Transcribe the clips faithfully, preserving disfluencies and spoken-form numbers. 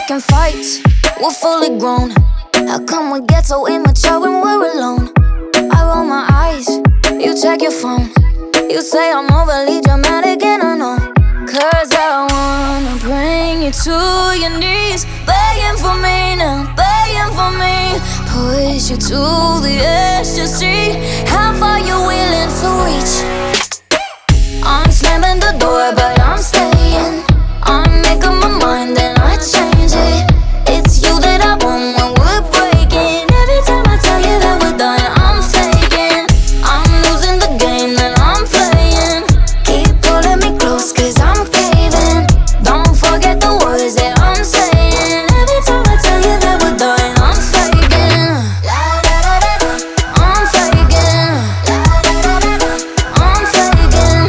picking fights, we're fully grown. How come we get so immature when we're alone? I roll my eyes, you check your phone. You say I'm overly dramatic and I know, cause I wanna bring you to your knees, begging for me now, begging for me. Push you to the edge to see how far you're willing to reach. I'm slamming the door but I'm staying. I'm making my mind and I change it. It's you that I want when we're breaking. Every time I tell you that we're done, I'm faking. I'm losing the game that I'm playing. Keep pulling me close cause I'm caving. Don't forget the words that I'm saying. Every time I tell you that we're done, I'm faking. I'm faking. I'm faking.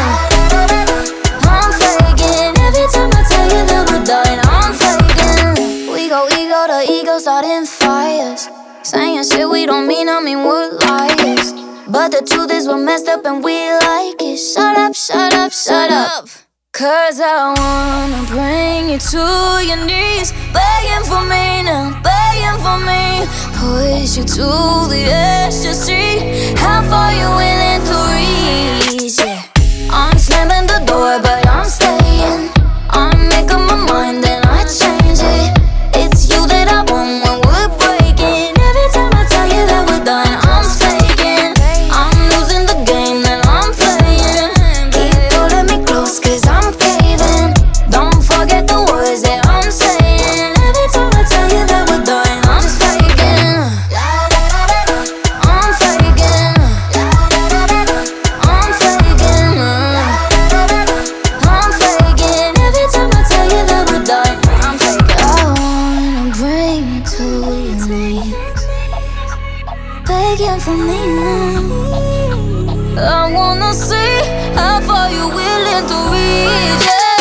I'm faking. Every time I tell you that we're done, I'm faking. We go ego to ego, starting fires. Saying shit we don't mean, I mean we're liars. But the truth is we're messed up and we like it. Shut up, shut up, shut up. Cause I wanna bring you to your knees, begging for me now, begging for me. Push you to the edge to see how far you're willing to reach, yeah. I'm slamming the door but I'm staying. I'm making my mind and I change it. It's you that I want when we're breaking. Every time I tell you that we're done, I'm faking. I'm losing the game that I'm playing. Keep pulling me close cause I'm caving. Don't forget the words that I'm saying. Every time I tell you that we're done, I'm faking. I'm faking. I'm faking. I'm faking. Every time I tell you that we're done, I'm faking. I wanna bring you to your knees, begging for me now. I wanna see how far you're willing to reach, yeah.